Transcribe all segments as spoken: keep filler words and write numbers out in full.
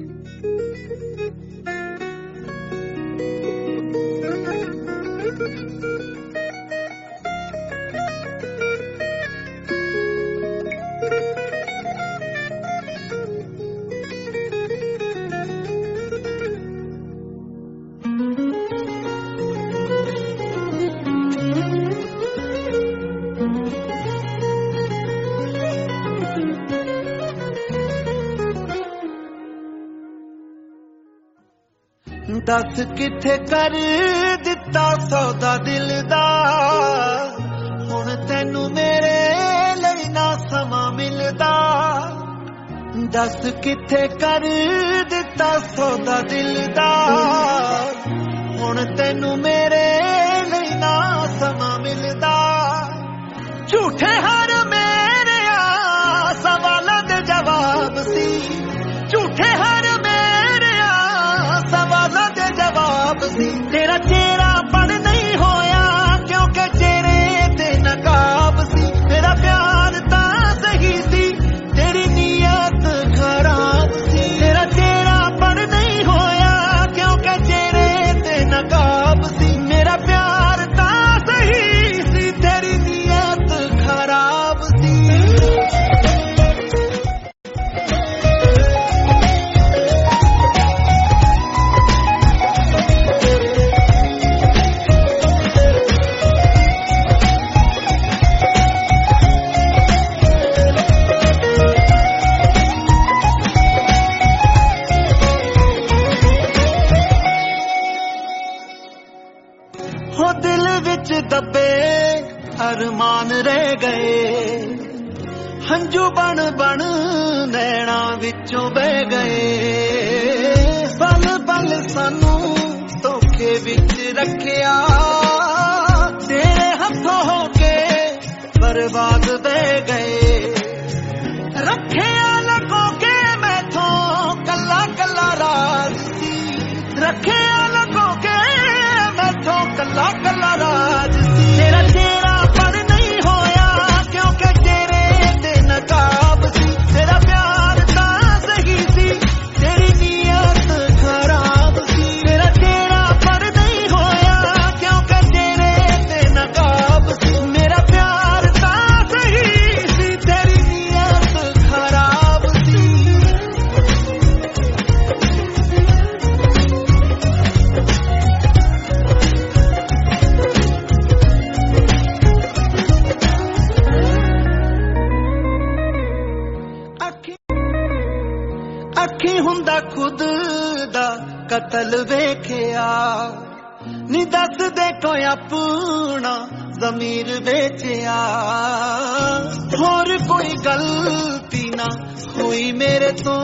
दस किथे कर दिता सौदा दिल दा हुण तैनू मेरे लई ना समा मिलदा दस किथे कर दिता सौदा दिल दा हुण तैनू मेरे लई ना समा मिलदा झूठे हर मेरे आ सवालां दे जवाब सी झूठे हर तेरा चेहरा पर नहीं होया क्योंकि चेहरे ते नकाब सी मेरा प्यार तां सही सी तेरी नीयत खराब सी तेरा चेहरा पर नहीं होया क्योंकि चेहरे ते नकाब सी मेरा प्यार तां सही सी तेरी नीयत खराब सी हो दिल विच दबे अरमान रह गए हंजू बन बन नैना विचों बह गए पल पल सानू धोखे विच रखिया तेरे हथों होके बर्बाद बह गए रखिया लगो के मैथों कला कला राज सी रखिया लगो के मैथों कला कला राज सी तेरा चेहरा पर नहीं होया क्योंकि चेहरे ते नकाब सी तेरा प्यार तां सही सी तेरी नीयत खराब सी तेरा चेहरा पर नहीं होया क्योंकि चेहरे ते नकाब सी मेरा प्यार तां सही सी तेरी नीयत खराब सी अखी हुंदा खुद दा कतल वेखिया नी दस दे कोई अपना ज़मीर बेचिया होर कोई गलती ना हुई मेरे तो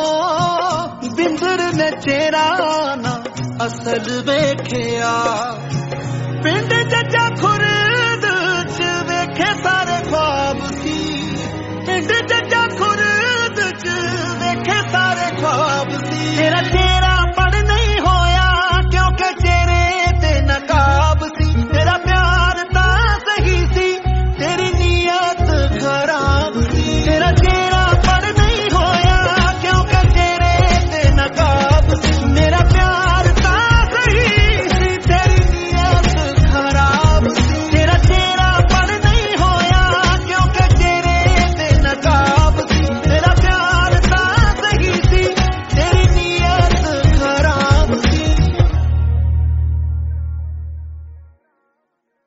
बिंदर ने चेहरा ना असल वेखिया पिंड जजा खुर्द च वेखे सारे ख्वाब सी पिंड जजा खुर्द च वेखे सारे ख्वाब सी तेरा